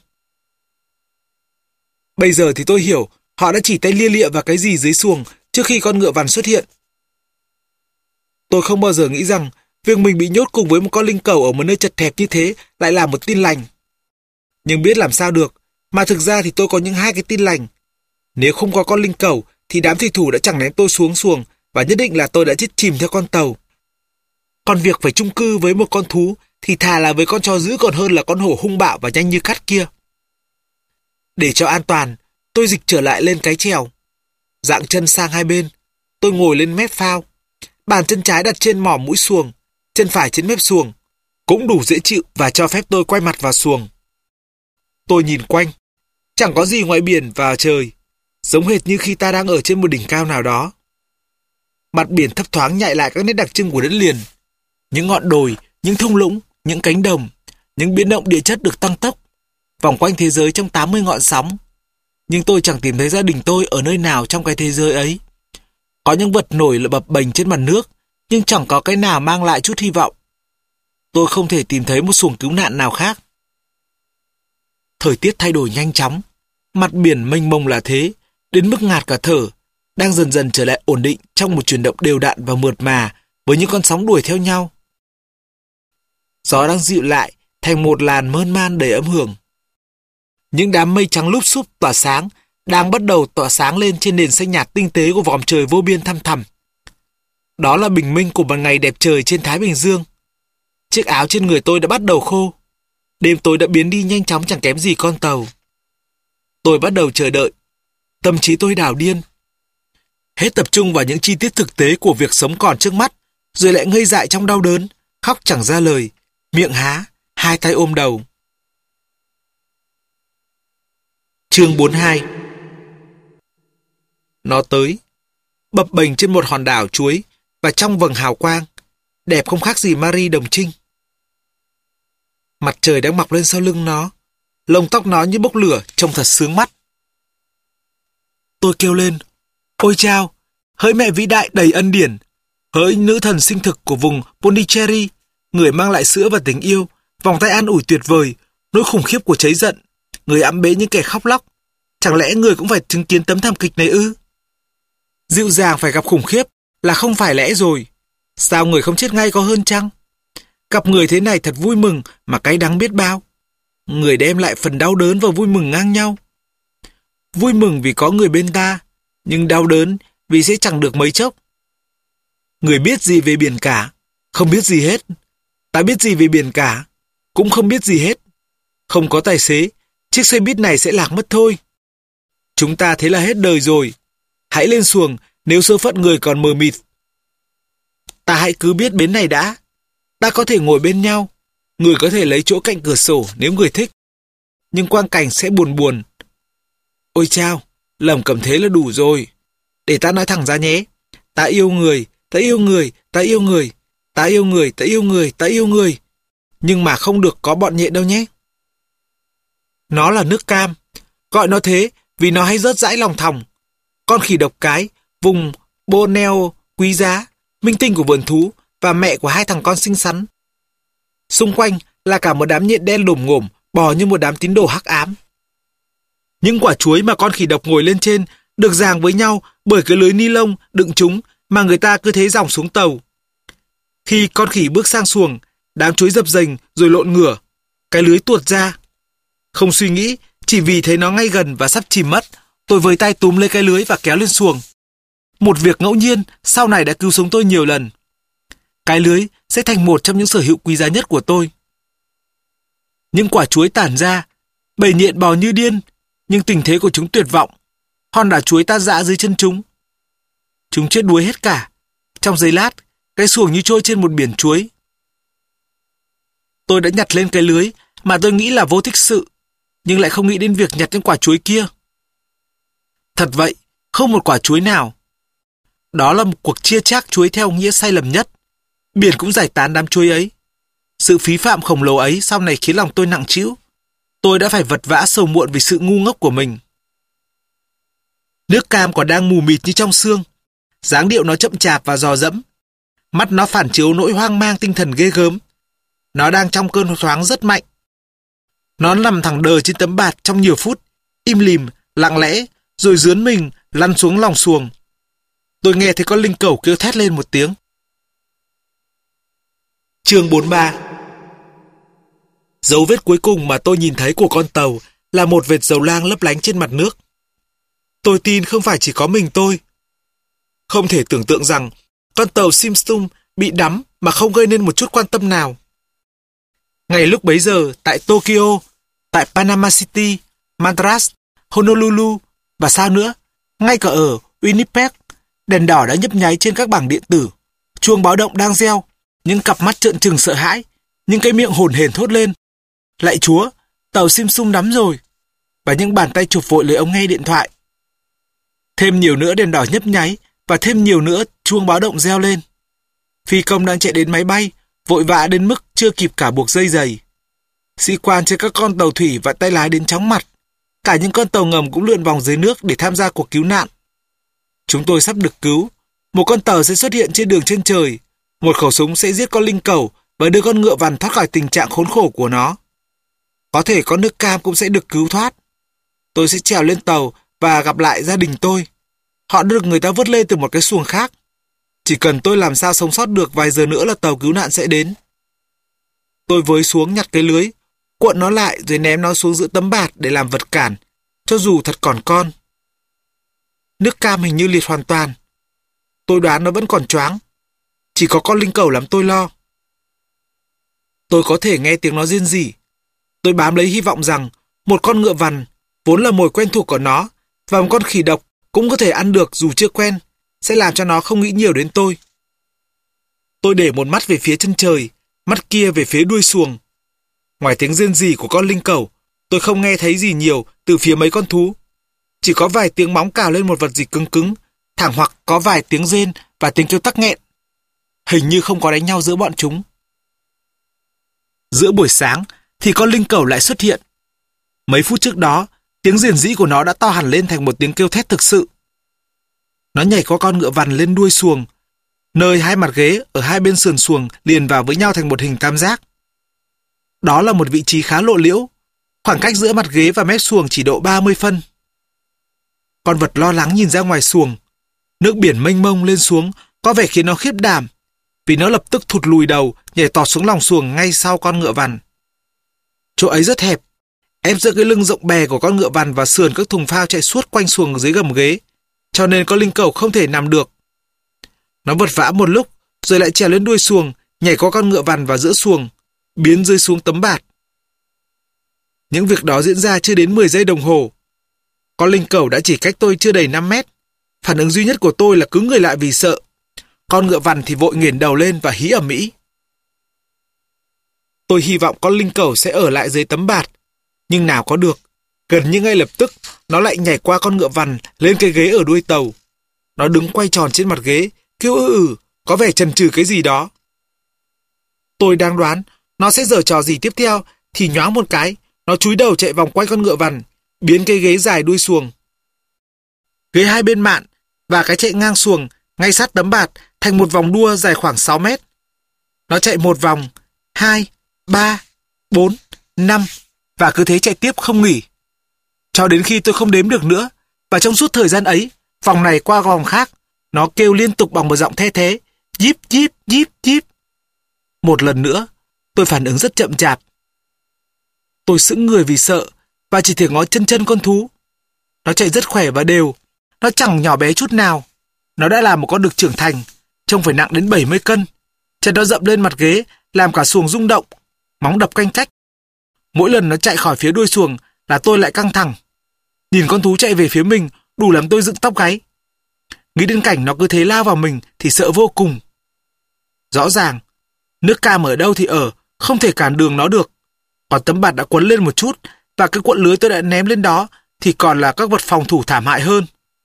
Bây giờ thì tôi hiểu họ đã chỉ tay lia lịa vào cái gì dưới xuồng trước khi con ngựa vằn xuất hiện. Tôi không bao giờ nghĩ rằng việc mình bị nhốt cùng với một con linh cẩu ở một nơi chật hẹp như thế lại là một tin lành. Nhưng biết làm sao được, mà thực ra thì tôi có những hai cái tin lành. Nếu không có con linh cẩu thì đám thủy thủ đã chẳng ném tôi xuống xuồng và nhất định là tôi đã chết chìm theo con tàu. Còn việc phải chung cư với một con thú thì thà là với con chó dữ còn hơn là con hổ hung bạo và nhanh như cắt kia. Để cho an toàn, tôi dịch trở lại lên cái chèo. Dạng chân sang hai bên, tôi ngồi lên mép phao. Bàn chân trái đặt trên mỏ mũi xuồng, chân phải trên mép xuồng, cũng đủ dễ chịu và cho phép tôi quay mặt vào xuồng. Tôi nhìn quanh, chẳng có gì ngoài biển và trời, giống hệt như khi ta đang ở trên một đỉnh cao nào đó. Mặt biển thấp thoáng nhại lại các nét đặc trưng của đất liền. Những ngọn đồi, những thung lũng, những cánh đồng, những biến động địa chất được tăng tốc, vòng quanh thế giới trong tám mươi ngọn sóng. Nhưng tôi chẳng tìm thấy gia đình tôi ở nơi nào trong cái thế giới ấy. Có những vật nổi là bập bềnh trên mặt nước, nhưng chẳng có cái nào mang lại chút hy vọng. Tôi không thể tìm thấy một xuồng cứu nạn nào khác. Thời tiết thay đổi nhanh chóng, mặt biển mênh mông là thế, đến mức ngạt cả thở, đang dần dần trở lại ổn định trong một chuyển động đều đặn và mượt mà với những con sóng đuổi theo nhau. Gió đang dịu lại thành một làn mơn man đầy âm hưởng. Những đám mây trắng lúp xúp tỏa sáng đang bắt đầu tỏa sáng lên trên nền xanh nhạt tinh tế của vòm trời vô biên thăm thẳm. Đó là bình minh của một ngày đẹp trời trên Thái Bình Dương. Chiếc áo trên người tôi đã bắt đầu khô. Đêm tối đã biến đi nhanh chóng chẳng kém gì con tàu. Tôi bắt đầu chờ đợi. Tâm trí tôi đảo điên. Hết tập trung vào những chi tiết thực tế của việc sống còn trước mắt, rồi lại ngây dại trong đau đớn, khóc chẳng ra lời, miệng há, hai tay ôm đầu. Chương bốn mươi hai. Nó tới, bập bềnh trên một hòn đảo chuối và trong vầng hào quang, đẹp không khác gì Marie Đồng Trinh. Mặt trời đang mọc lên sau lưng nó, lông tóc nó như bốc lửa, trông thật sướng mắt. Tôi kêu lên, ôi chao, hỡi mẹ vĩ đại đầy ân điển, hỡi nữ thần sinh thực của vùng Pondicherry, người mang lại sữa và tình yêu, vòng tay an ủi tuyệt vời, nỗi khủng khiếp của cháy giận, người ẵm bế những kẻ khóc lóc. Chẳng lẽ người cũng phải chứng kiến tấm thảm kịch này ư? Dịu dàng phải gặp khủng khiếp là không phải lẽ rồi. Sao người không chết ngay có hơn chăng? Gặp người thế này thật vui mừng mà cay đắng biết bao. Người đem lại phần đau đớn và vui mừng ngang nhau. Vui mừng vì có người bên ta, nhưng đau đớn vì sẽ chẳng được mấy chốc. Người biết gì về biển cả? Không biết gì hết. Ta biết gì về biển cả? Cũng không biết gì hết. Không có tài xế, chiếc xe buýt này sẽ lạc mất thôi. Chúng ta thế là hết đời rồi. Hãy lên xuồng nếu số phận người còn mờ mịt. Ta hãy cứ biết bến này đã. Ta có thể ngồi bên nhau. Người có thể lấy chỗ cạnh cửa sổ nếu người thích. Nhưng quang cảnh sẽ buồn buồn. Ôi chao, lầm cầm thế là đủ rồi. Để ta nói thẳng ra nhé. Ta yêu người, ta yêu người, ta yêu người. Ta yêu người, ta yêu người, ta yêu người. Nhưng mà không được có bọn nhện đâu nhé. Nó là nước cam. Gọi nó thế vì nó hay rớt rãi lòng thòng. Con khỉ độc cái, vùng Borneo quý giá, minh tinh của vườn thú và mẹ của hai thằng con xinh xắn. Xung quanh là cả một đám nhện đen lồm ngổm, bò như một đám tín đồ hắc ám. Những quả chuối mà con khỉ độc ngồi lên trên được dàng với nhau bởi cái lưới ni lông đựng chúng mà người ta cứ thế dòng xuống tàu. Khi con khỉ bước sang xuồng, đám chuối dập dềnh rồi lộn ngửa, cái lưới tuột ra. Không suy nghĩ, chỉ vì thấy nó ngay gần và sắp chìm mất, tôi với tay túm lấy cái lưới và kéo lên xuồng. Một việc ngẫu nhiên sau này đã cứu sống tôi nhiều lần. Cái lưới sẽ thành một trong những sở hữu quý giá nhất của tôi. Những quả chuối tản ra, bầy nhện bò như điên, nhưng tình thế của chúng tuyệt vọng. Hòn đảo chuối tan rã dưới chân chúng. Chúng chết đuối hết cả. Trong giây lát, cái xuồng như trôi trên một biển chuối. Tôi đã nhặt lên cái lưới mà tôi nghĩ là vô tích sự, nhưng lại không nghĩ đến việc nhặt những quả chuối kia. Thật vậy, không một quả chuối nào. Đó là một cuộc chia chác chuối theo nghĩa sai lầm nhất. Biển cũng giải tán đám chuối ấy. Sự phí phạm khổng lồ ấy sau này khiến lòng tôi nặng trĩu. Tôi đã phải vật vã sầu muộn vì sự ngu ngốc của mình. Nước cam còn đang mù mịt như trong xương. Dáng điệu nó chậm chạp và dò dẫm. Mắt nó phản chiếu nỗi hoang mang tinh thần ghê gớm. Nó đang trong cơn thoáng rất mạnh. Nó nằm thẳng đờ trên tấm bạt trong nhiều phút, im lìm, lặng lẽ, rồi dướn mình lăn xuống lòng xuồng. Tôi nghe thấy con linh cẩu kêu thét lên một tiếng. Chương bốn mươi ba. Dấu vết cuối cùng mà tôi nhìn thấy của con tàu là một vệt dầu loang lấp lánh trên mặt nước. Tôi tin không phải chỉ có mình tôi. Không thể tưởng tượng rằng con tàu Simpson bị đắm mà không gây nên một chút quan tâm nào. Ngay lúc bấy giờ, tại Tokyo, tại Panama City, Madras, Honolulu và sao nữa, ngay cả ở Winnipeg, đèn đỏ đã nhấp nháy trên các bảng điện tử, chuông báo động đang reo, những cặp mắt trợn trừng sợ hãi, những cái miệng hổn hển thốt lên. Lạy Chúa, tàu Simpson đắm rồi, và những bàn tay chụp vội lấy ống nghe điện thoại. Thêm nhiều nữa đèn đỏ nhấp nháy và thêm nhiều nữa chuông báo động reo lên. Phi công đang chạy đến máy bay, vội vã đến mức chưa kịp cả buộc dây giày. Sĩ quan trên các con tàu thủy và tay lái đến chóng mặt. Cả những con tàu ngầm cũng lượn vòng dưới nước để tham gia cuộc cứu nạn. Chúng tôi sắp được cứu. Một con tàu sẽ xuất hiện trên đường trên trời. Một khẩu súng sẽ giết con linh cẩu và đưa con ngựa vằn thoát khỏi tình trạng khốn khổ của nó. Có thể con nước cam cũng sẽ được cứu thoát. Tôi sẽ trèo lên tàu và gặp lại gia đình tôi. Họ được người ta vớt lên từ một cái xuồng khác. Chỉ cần tôi làm sao sống sót được vài giờ nữa là tàu cứu nạn sẽ đến. Tôi với xuống nhặt cái lưới, cuộn nó lại rồi ném nó xuống giữa tấm bạt để làm vật cản, cho dù thật còn con. Nước cam hình như liệt hoàn toàn. Tôi đoán nó vẫn còn choáng. Chỉ có con linh cẩu làm tôi lo. Tôi có thể nghe tiếng nó rên rỉ. Tôi bám lấy hy vọng rằng một con ngựa vằn, vốn là mồi quen thuộc của nó, Và một con khỉ độc cũng có thể ăn được dù chưa quen, sẽ làm cho nó không nghĩ nhiều đến tôi. Tôi để một mắt về phía chân trời, mắt kia về phía đuôi xuồng. Ngoài tiếng rên rỉ của con linh cẩu, tôi không nghe thấy gì nhiều từ phía mấy con thú. Chỉ có vài tiếng móng cào lên một vật gì cứng cứng, thẳng hoặc có vài tiếng rên và tiếng kêu tắc nghẹn. Hình như không có đánh nhau giữa bọn chúng. Giữa buổi sáng thì con linh cẩu lại xuất hiện. Mấy phút trước đó, tiếng rền rĩ của nó đã to hẳn lên thành một tiếng kêu thét thực sự. Nó nhảy qua con ngựa vằn lên đuôi xuồng, nơi hai mặt ghế ở hai bên sườn xuồng liền vào với nhau thành một hình tam giác. Đó là một vị trí khá lộ liễu, khoảng cách giữa mặt ghế và mép xuồng chỉ độ ba mươi phân. Con vật lo lắng nhìn ra ngoài xuồng. Nước biển mênh mông lên xuống có vẻ khiến nó khiếp đảm, vì nó lập tức thụt lùi đầu, nhảy tọt xuống lòng xuồng ngay sau con ngựa vằn. Chỗ ấy rất hẹp, ép giữa cái lưng rộng bè của con ngựa vằn và sườn các thùng phao chạy suốt quanh xuồng dưới gầm ghế, cho nên con linh cẩu không thể nằm được. Nó vật vã một lúc, rồi lại trèo lên đuôi xuồng, nhảy qua con ngựa vằn vào giữa xuồng, biến rơi xuống tấm bạt. Những việc đó diễn ra chưa đến mười giây đồng hồ. Con linh cẩu đã chỉ cách tôi chưa đầy năm mét. Phản ứng duy nhất của tôi là cứng người lại vì sợ. Con ngựa vằn thì vội nghiền đầu lên và hí ầm ĩ. Tôi hy vọng con linh cẩu sẽ ở lại dưới tấm bạt, nhưng nào có được. Gần như ngay lập tức, nó lại nhảy qua con ngựa vằn lên cái ghế ở đuôi tàu. Nó đứng quay tròn trên mặt ghế, kêu ư ử, có vẻ chần chừ cái gì đó. Tôi đang đoán nó sẽ giở trò gì tiếp theo, thì nhoáng một cái, nó chúi đầu chạy vòng quanh con ngựa vằn, biến cái ghế dài đuôi xuồng. Ghế hai bên mạn và cái chạy ngang xuồng ngay sát tấm bạt thành một vòng đua dài khoảng sáu mét. Nó chạy một vòng, hai, ba, bốn, năm và cứ thế chạy tiếp không nghỉ. Cho đến khi tôi không đếm được nữa, và trong suốt thời gian ấy, vòng này qua vòng khác, nó kêu liên tục bằng một giọng the thế, díp díp díp díp. Một lần nữa, tôi phản ứng rất chậm chạp. Tôi sững người vì sợ và chỉ thể ngó chân chân con thú. Nó chạy rất khỏe và đều, nó chẳng nhỏ bé chút nào. Nó đã là một con đực trưởng thành, trông phải nặng đến bảy mươi cân. Chân nó dậm lên mặt ghế, làm cả xuồng rung động, móng đập canh cách. Mỗi lần nó chạy khỏi phía đuôi xuồng là tôi lại căng thẳng. Nhìn con thú chạy về phía mình đủ làm tôi dựng tóc gáy. Nghĩ đến cảnh nó cứ thế lao vào mình thì sợ vô cùng. Rõ ràng, nước cam ở đâu thì ở, không thể cản đường nó được. Còn tấm bạt đã quấn lên một chút, và cái cuộn lưới tôi đã ném lên đó thì còn là các vật phòng thủ thảm hại hơn.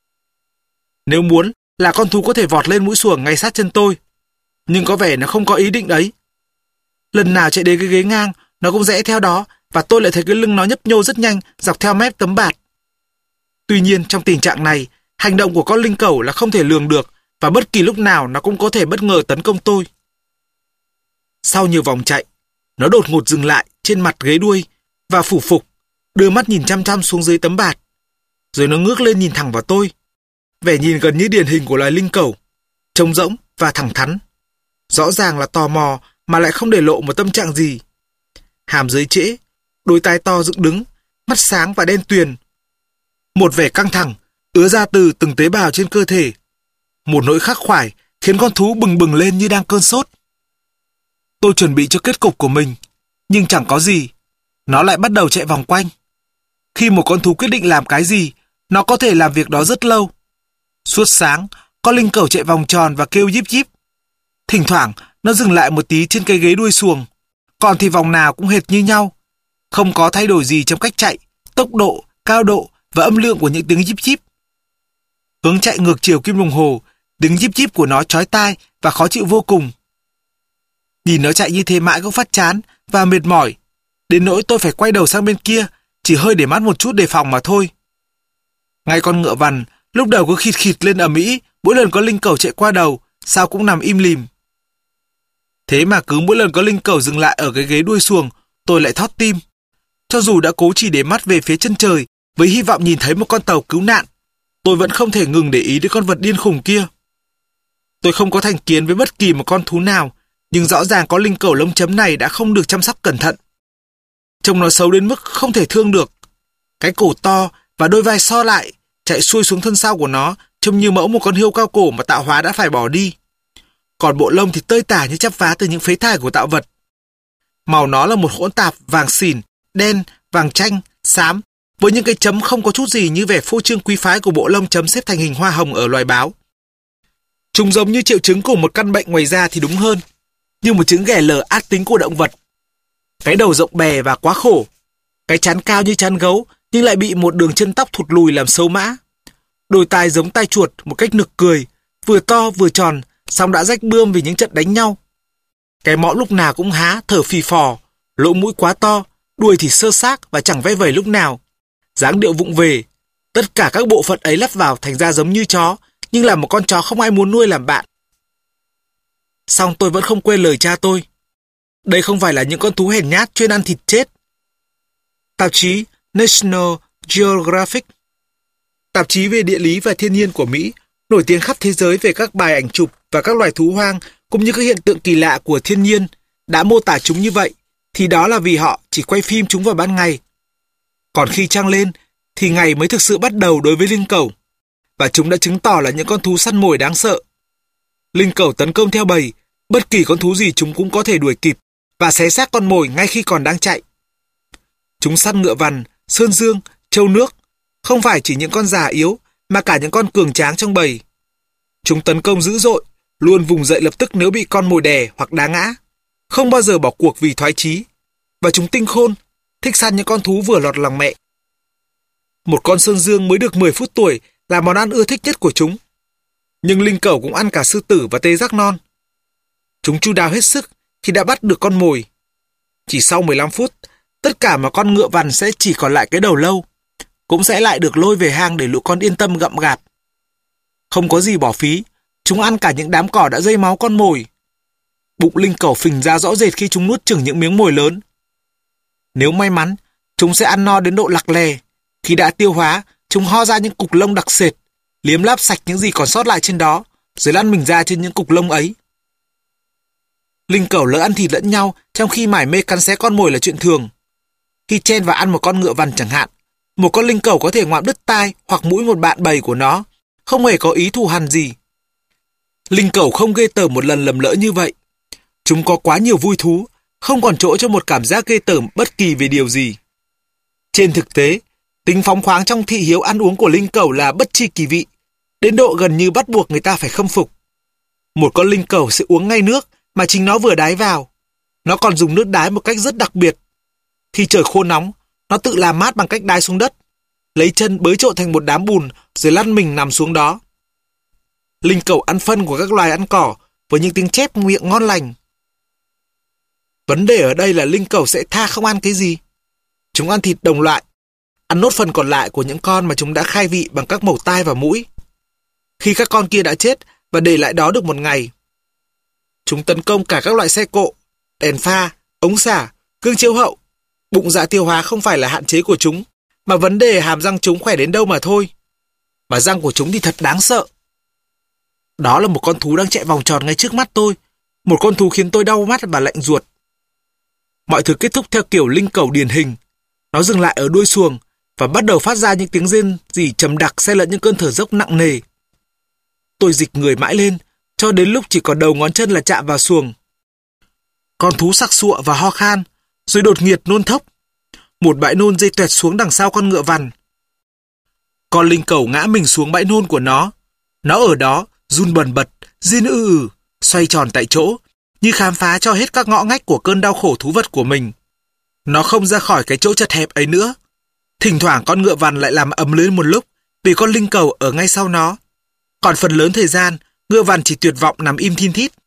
Nếu muốn là con thú có thể vọt lên mũi xuồng ngay sát chân tôi, nhưng có vẻ nó không có ý định đấy. Lần nào chạy đến cái ghế ngang, nó cũng rẽ theo đó, và tôi lại thấy cái lưng nó nhấp nhô rất nhanh dọc theo mép tấm bạt. Tuy nhiên, trong tình trạng này, hành động của con linh cẩu là không thể lường được, và bất kỳ lúc nào nó cũng có thể bất ngờ tấn công tôi. Sau nhiều vòng chạy, nó đột ngột dừng lại trên mặt ghế đuôi và phủ phục, đưa mắt nhìn chăm chăm xuống dưới tấm bạt. Rồi nó ngước lên nhìn thẳng vào tôi. Vẻ nhìn gần như điển hình của loài linh cẩu, trống rỗng và thẳng thắn. Rõ ràng là tò mò mà lại không để lộ một tâm trạng gì. Hàm dưới trễ, đôi tai to dựng đứng, mắt sáng và đen tuyền. Một vẻ căng thẳng ứa ra từ từng tế bào trên cơ thể. Một nỗi khắc khoải khiến con thú bừng bừng lên như đang cơn sốt. Tôi chuẩn bị cho kết cục của mình, nhưng chẳng có gì. Nó lại bắt đầu chạy vòng quanh. Khi một con thú quyết định làm cái gì, nó có thể làm việc đó rất lâu. Suốt sáng, con linh cẩu chạy vòng tròn và kêu díp díp. Thỉnh thoảng, nó dừng lại một tí trên cái ghế đuôi xuồng. Còn thì vòng nào cũng hệt như nhau. Không có thay đổi gì trong cách chạy, tốc độ, cao độ và âm lượng của những tiếng díp díp. Hướng chạy ngược chiều kim đồng hồ, tiếng díp díp của nó chói tai và khó chịu vô cùng. Nhìn nó chạy như thế mãi cũng phát chán và mệt mỏi, đến nỗi tôi phải quay đầu sang bên kia, chỉ hơi để mắt một chút đề phòng mà thôi. Ngay con ngựa vằn lúc đầu cứ khịt khịt lên ầm ĩ mỗi lần có linh cẩu chạy qua đầu, sao cũng nằm im lìm. Thế mà cứ mỗi lần có linh cẩu dừng lại ở cái ghế đuôi xuồng, tôi lại thót tim. Cho dù đã cố chỉ để mắt về phía chân trời với hy vọng nhìn thấy một con tàu cứu nạn, tôi vẫn không thể ngừng để ý đến con vật điên khùng kia. Tôi không có thành kiến với bất kỳ một con thú nào, nhưng rõ ràng có linh cẩu lông chấm này đã không được chăm sóc cẩn thận. Trông nó xấu đến mức không thể thương được. Cái cổ to và đôi vai so lại, chạy xuôi xuống thân sau của nó, trông như mẫu một con hươu cao cổ mà tạo hóa đã phải bỏ đi. Còn bộ lông thì tơi tả như chắp vá từ những phế thải của tạo vật. Màu nó là một hỗn tạp vàng xỉn, đen, vàng chanh, xám với những cái chấm không có chút gì như vẻ phô trương quý phái của bộ lông chấm xếp thành hình hoa hồng ở loài báo. Chúng giống như triệu chứng của một căn bệnh ngoài da thì đúng hơn, như một chứng ghẻ lở ác tính của động vật. Cái đầu rộng bè và quá khổ, cái trán cao như trán gấu nhưng lại bị một đường chân tóc thụt lùi làm xấu mã. Đôi tai giống tai chuột một cách nực cười, vừa to vừa tròn, song đã rách bươm vì những trận đánh nhau. Cái mõm lúc nào cũng há, thở phì phò, lỗ mũi quá to, đuôi thì sơ xác và chẳng ve vẩy lúc nào. Dáng điệu vụng về, tất cả các bộ phận ấy lắp vào thành ra giống như chó, nhưng là một con chó không ai muốn nuôi làm bạn. Song tôi vẫn không quên lời cha tôi. Đây không phải là những con thú hèn nhát chuyên ăn thịt chết. Tạp chí National Geographic, tạp chí về địa lý và thiên nhiên của Mỹ, nổi tiếng khắp thế giới về các bài ảnh chụp và các loài thú hoang cũng như các hiện tượng kỳ lạ của thiên nhiên, đã mô tả chúng như vậy, thì đó là vì họ chỉ quay phim chúng vào ban ngày. Còn khi trăng lên, thì ngày mới thực sự bắt đầu đối với linh cẩu, và chúng đã chứng tỏ là những con thú săn mồi đáng sợ. Linh cẩu tấn công theo bầy, bất kỳ con thú gì chúng cũng có thể đuổi kịp và xé xác con mồi ngay khi còn đang chạy. Chúng săn ngựa vằn, sơn dương, trâu nước, không phải chỉ những con già yếu mà cả những con cường tráng trong bầy. Chúng tấn công dữ dội, luôn vùng dậy lập tức nếu bị con mồi đè hoặc đá ngã, không bao giờ bỏ cuộc vì thoái chí. Và chúng tinh khôn, thích săn những con thú vừa lọt lòng mẹ. Một con sơn dương mới được mười phút tuổi là món ăn ưa thích nhất của chúng. Nhưng linh cẩu cũng ăn cả sư tử và tê giác non. Chúng chu đáo hết sức khi đã bắt được con mồi. Chỉ sau mười lăm phút, tất cả mà con ngựa vằn sẽ chỉ còn lại cái đầu lâu, cũng sẽ lại được lôi về hang để lũ con yên tâm gặm gạp. Không có gì bỏ phí, chúng ăn cả những đám cỏ đã dây máu con mồi. Bụng linh cẩu phình ra rõ rệt khi chúng nuốt chửng những miếng mồi lớn. Nếu may mắn, chúng sẽ ăn no đến độ lặc lè. Khi đã tiêu hóa, chúng ho ra những cục lông đặc sệt, liếm láp sạch những gì còn sót lại trên đó, rồi lăn mình ra trên những cục lông ấy. Linh cẩu lỡ ăn thịt lẫn nhau trong khi mải mê cắn xé con mồi là chuyện thường. Khi chen vào ăn một con ngựa vằn chẳng hạn, một con linh cẩu có thể ngoạm đứt tai hoặc mũi một bạn bầy của nó, không hề có ý thù hằn gì. Linh cẩu không ghê tởm một lần lầm lỡ như vậy. Chúng có quá nhiều vui thú, không còn chỗ cho một cảm giác ghê tởm bất kỳ về điều gì. Trên thực tế, tính phóng khoáng trong thị hiếu ăn uống của linh cẩu là bất tri kỳ vị, đến độ gần như bắt buộc người ta phải khâm phục. Một con linh cẩu sẽ uống ngay nước mà chính nó vừa đái vào. Nó còn dùng nước đái một cách rất đặc biệt. Khi trời khô nóng, nó tự làm mát bằng cách đái xuống đất, lấy chân bới trộn thành một đám bùn rồi lăn mình nằm xuống đó. Linh cẩu ăn phân của các loài ăn cỏ với những tiếng chép miệng ngon lành. Vấn đề ở đây là linh cẩu sẽ tha không ăn cái gì. Chúng ăn thịt đồng loại, ăn nốt phần còn lại của những con mà chúng đã khai vị bằng các mẩu tai và mũi. Khi các con kia đã chết và để lại đó được một ngày, chúng tấn công cả các loại xe cộ, đèn pha, ống xả, gương chiếu hậu. Bụng dạ tiêu hóa không phải là hạn chế của chúng, mà vấn đề hàm răng chúng khỏe đến đâu mà thôi. Mà răng của chúng thì thật đáng sợ. Đó là một con thú đang chạy vòng tròn ngay trước mắt tôi, một con thú khiến tôi đau mắt và lạnh ruột. Mọi thứ kết thúc theo kiểu linh cẩu điển hình. Nó dừng lại ở đuôi xuồng và bắt đầu phát ra những tiếng rên rỉ trầm đặc xen lẫn những cơn thở dốc nặng nề. Tôi dịch người mãi lên, cho đến lúc chỉ còn đầu ngón chân là chạm vào xuồng. Con thú sặc sụa và ho khan, rồi đột nghiệt nôn thốc. Một bãi nôn dây tuẹt xuống đằng sau con ngựa vằn. Con linh cẩu ngã mình xuống bãi nôn của nó. Nó ở đó, run bần bật, rên ư ử, xoay tròn tại chỗ, như khám phá cho hết các ngõ ngách của cơn đau khổ thú vật của mình. Nó không ra khỏi cái chỗ chật hẹp ấy nữa. Thỉnh thoảng con ngựa vằn lại làm ầm lên một lúc vì con linh cẩu ở ngay sau nó. Còn phần lớn thời gian, ngựa vằn chỉ tuyệt vọng nằm im thin thít.